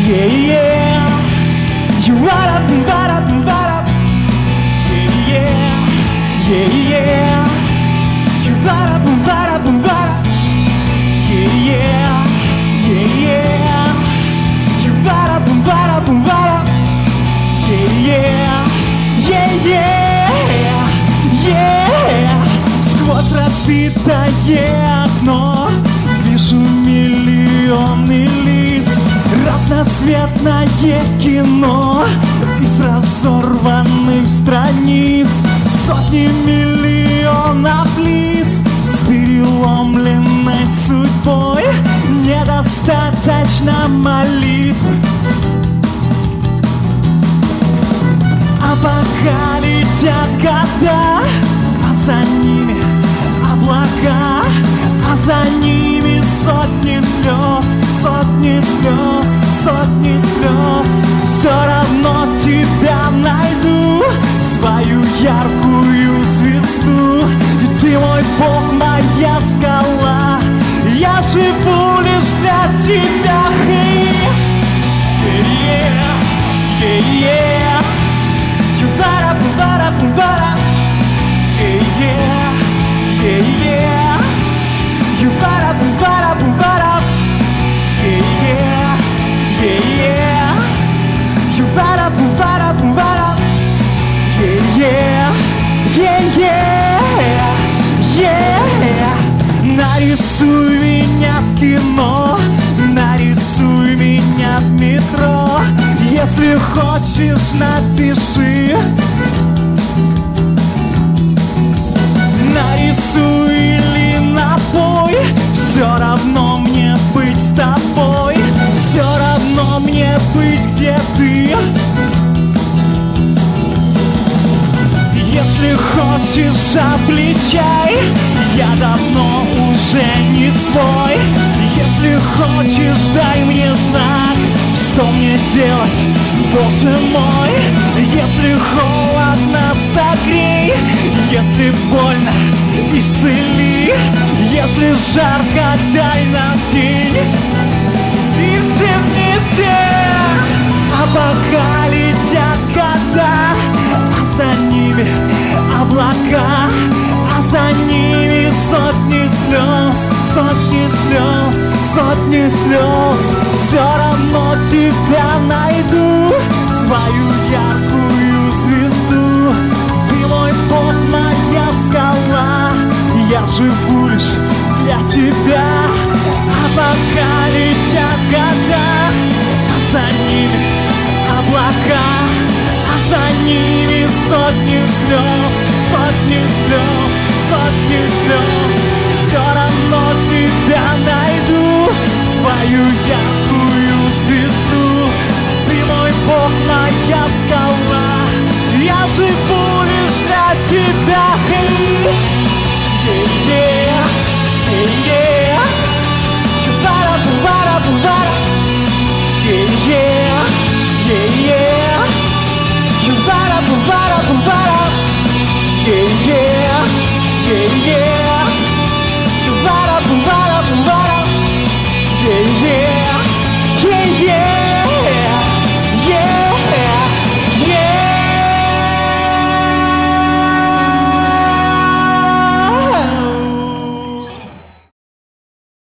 yeah, yeah. You right up, right up, right up, yeah, yeah, yeah, yeah. You right up, right up, right up, yeah, yeah, yeah, yeah. You right up, right up, right up, yeah, yeah, yeah, yeah, yeah. Сквозь разбитое окно вижу миллионы лиц, разноцветное кино из разорванных страниц, сотни миллионов лиц с переломленной судьбой. Недостаточно молитв, а пока летят года, а за ними облака, а за ними сотни слез, сотни слез, сотни слез. Все равно тебя найду, свою яркую звезду. Ведь ты мой Бог, моя скала, я живу лишь для тебя. Yeah, yeah, yeah. You right up, right up, right up. Yeah, yeah, yeah. You right up, right up, right up. Yeah, yeah, yeah. You right up, right up, right up. Yeah, yeah, yeah, yeah. Нарисуй меня в кино, нарисуй меня в метро. Если хочешь, напиши. Нарисуй или напой, все равно мне быть с тобой, все равно мне быть, где ты. Если хочешь, обличай, я давно уже не свой. Если хочешь, дай мне знак, что мне делать, Боже мой. Если холодно, согрей, если больно, исцели, если жарко, дай нам день и все вместе. А пока летят года, а за ними облака, а за ними сотни слез, сотни слез, сотни слез. Все равно тебя найду, свою яркую звезду. Ты мой Бог, моя скала, я живу лишь для тебя. А пока летят года, а за ними облака, а за ними сотни слез, сотни слез, сотни слез. Все равно тебя найду.